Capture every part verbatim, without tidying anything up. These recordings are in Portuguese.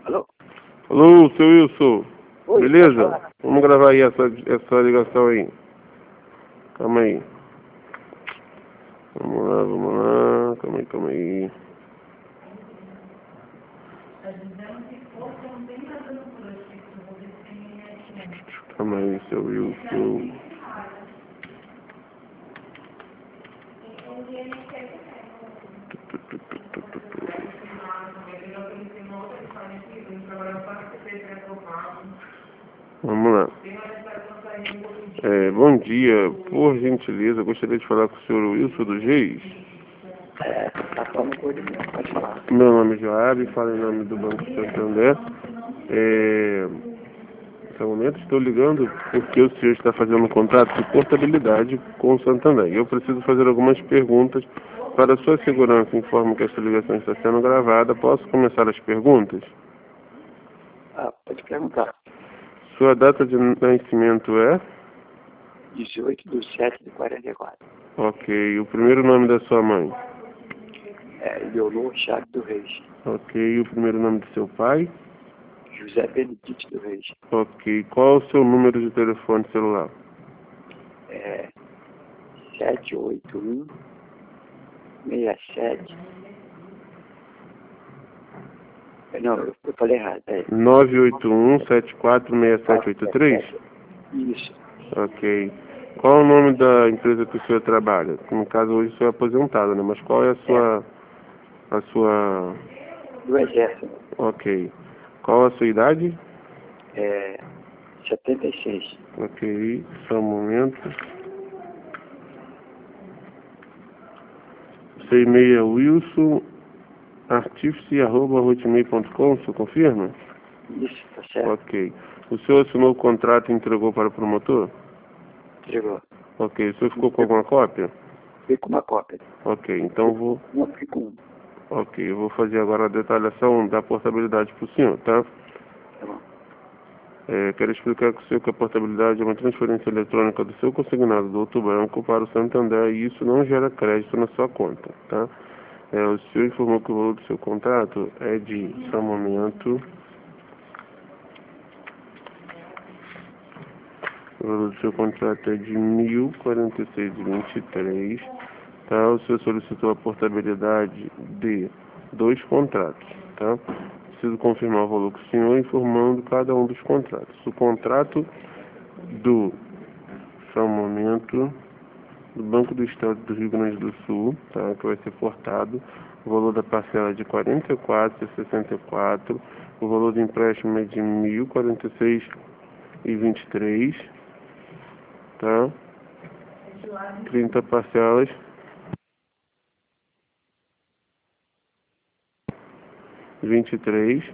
Alô? Alô, seu Wilson. Oi, Beleza? Vamos gravar aí essa, essa ligação aí. Calma aí. Vamos lá, vamos lá. Calma aí, calma aí. Calma aí, seu Wilson. Vamos lá. É, bom dia. Por gentileza, gostaria de falar com o senhor Wilson dos Reis. É, tá falando com ele mesmo, pode falar. Meu nome é Joab, falo em nome do Banco Santander. É, nesse momento estou ligando porque o senhor está fazendo um contrato de portabilidade com o Santander. E eu preciso fazer algumas perguntas para sua segurança. Informo que esta ligação está sendo gravada. Posso começar as perguntas? Ah, pode perguntar. Sua data de nascimento é? dezoito de sete de quarenta e quatro. Ok. O primeiro nome da sua mãe? É, Leonor Chaves do Reis. Ok. O primeiro nome do seu pai? José Benedito do Reis. Ok. Qual é o seu número de telefone celular? É, sete oito um, seis sete. Não, eu, eu falei errado. É, nove oito um, sete quatro seis sete oito três? Isso. Ok. Qual é o nome da empresa que o senhor trabalha? No caso, hoje o senhor é aposentado, né? Mas qual é a sua... A sua... Do Exército. Ok. Qual a sua idade? É, setenta e seis. Ok. Só um momento. Seu e-mail é wilson artífice arroba hotmail ponto com, o senhor confirma? Isso, tá certo. Ok. O senhor assinou o contrato e entregou para o promotor? Entregou. Ok. O senhor ficou com alguma cópia? Fiquei com uma cópia. Ok. Então vou... Não, fiquei com um. Ok. Eu vou fazer agora a detalhação da portabilidade para o senhor, tá? Tá bom. É, quero explicar com o senhor que a portabilidade é uma transferência eletrônica do seu consignado do outro banco para o Santander e isso não gera crédito na sua conta, tá? É, o senhor informou que o valor do seu contrato é de, só um momento, o valor do seu contrato é de mil quarenta e seis vírgula vinte e três, tá? O senhor solicitou a portabilidade de dois contratos, tá? Preciso confirmar o valor com o senhor informando cada um dos contratos. O contrato do, só um momento, do Banco do Estado do Rio Grande do Sul, tá, que vai ser portado, o valor da parcela é de quarenta e quatro reais e sessenta e quatro centavos, o valor do empréstimo é de mil quarenta e seis vírgula vinte e três, tá? trinta parcelas, vinte e três.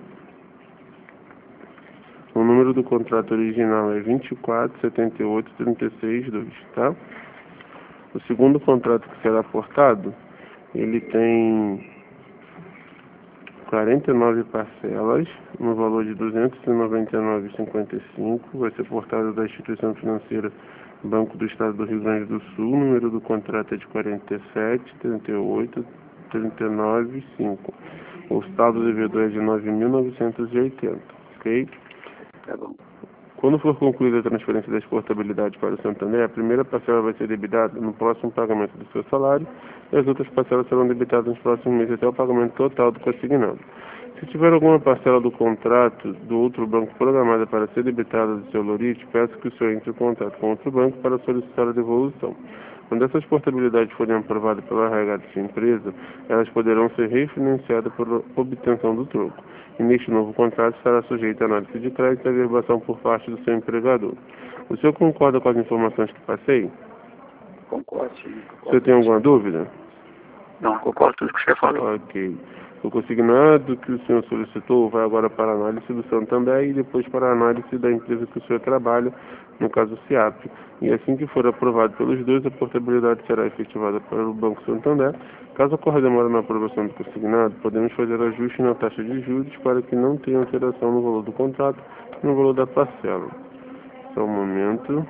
O número do contrato original é vinte e quatro setenta e oito trinta e seis dois, tá? O segundo contrato que será portado, ele tem quarenta e nove parcelas, no valor de duzentos e noventa e nove vírgula cinquenta e cinco, vai ser portado da instituição financeira Banco do Estado do Rio Grande do Sul, o número do contrato é de quarenta e sete trinta e oito trinta e nove cinco. O saldo devedor é de nove mil novecentos e oitenta, ok? Tá bom. Quando for concluída a transferência da exportabilidade para o Santander, a primeira parcela vai ser debitada no próximo pagamento do seu salário e as outras parcelas serão debitadas nos próximos meses até o pagamento total do consignado. Se tiver alguma parcela do contrato do outro banco programada para ser debitada do seu lorite, peço que o senhor entre em contato com outro banco para solicitar a devolução. Quando essas portabilidades forem aprovadas pela R H de sua empresa, elas poderão ser refinanciadas por obtenção do troco. E neste novo contrato estará sujeito à análise de crédito e averbação por parte do seu empregador. O senhor concorda com as informações que passei? Concordo, sim. O Concordo. senhor tem alguma dúvida? Não, concordo com tudo que você falou. Ok. O consignado que o senhor solicitou vai agora para a análise do Santander e depois para a análise da empresa que o senhor trabalha, no caso o SIAP. E assim que for aprovado pelos dois, a portabilidade será efetivada pelo Banco Santander. Caso ocorra demora na aprovação do consignado, podemos fazer ajuste na taxa de juros para que não tenha alteração no valor do contrato e no valor da parcela. Só um momento.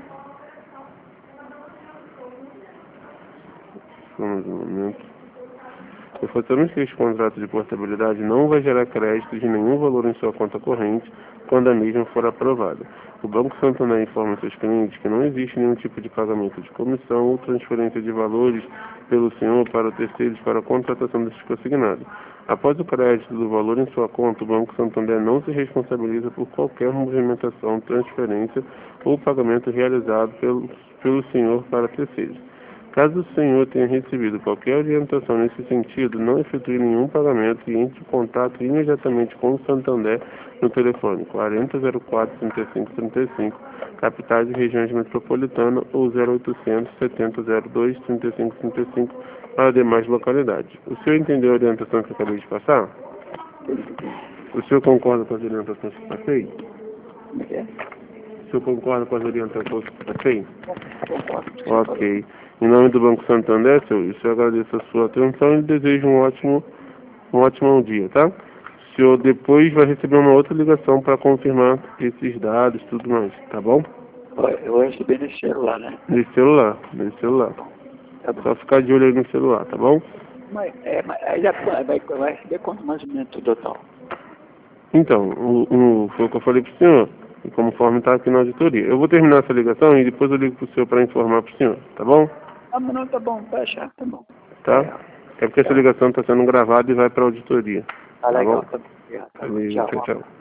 Só mais um momento. Reforçamos que este contrato de portabilidade não vai gerar crédito de nenhum valor em sua conta corrente quando a mesma for aprovada. O Banco Santander informa seus clientes que não existe nenhum tipo de pagamento de comissão ou transferência de valores pelo senhor para terceiros para a contratação desses consignados. Após o crédito do valor em sua conta, o Banco Santander não se responsabiliza por qualquer movimentação, transferência ou pagamento realizado pelo, pelo senhor para terceiros. Caso o senhor tenha recebido qualquer orientação nesse sentido, não efetue nenhum pagamento e entre em contato imediatamente com o Santander no telefone quarenta, zero quatro, trinta e cinco, trinta e cinco, capitais e regiões metropolitanas, ou zero oitocentos, setenta, zero dois, trinta e cinco, trinta e cinco para demais localidades. O senhor entendeu a orientação que eu acabei de passar? O senhor concorda com as orientações que passei? Como é que é? O senhor concorda com as orientações que passei? Concordo. Ok. Em nome do Banco Santander, senhor, eu agradeço a sua atenção e desejo um ótimo, um ótimo dia, tá? O senhor depois vai receber uma outra ligação para confirmar esses dados e tudo mais, tá bom? Eu vou receber nesse celular, né? Nesse celular, nesse celular. Tá bom. Só ficar de olho aí no celular, tá bom? Mas, é, mas aí já vai, vai, vai receber quanto mais ou menos no total? Então, o, o, foi o que eu falei pro senhor, e conforme está aqui na auditoria. Eu vou terminar essa ligação e depois eu ligo pro senhor para informar pro senhor, tá bom? Ah, mas não, tá bom, vai achar, tá bom. Tá? É porque essa ligação está sendo gravada e vai para a auditoria. Tá Tá legal, bom? tá bom. Obrigado. Valeu, Tchau. tchau, tchau.